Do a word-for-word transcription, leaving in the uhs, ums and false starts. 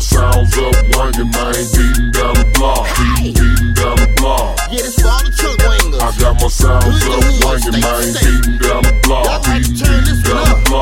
sounds up, wangin', man, beating down the block, beating, beating down the block. Yeah, this for all the trunk wangers. I got my sounds up, wangin', man, beating down the block, beating, beating down the block.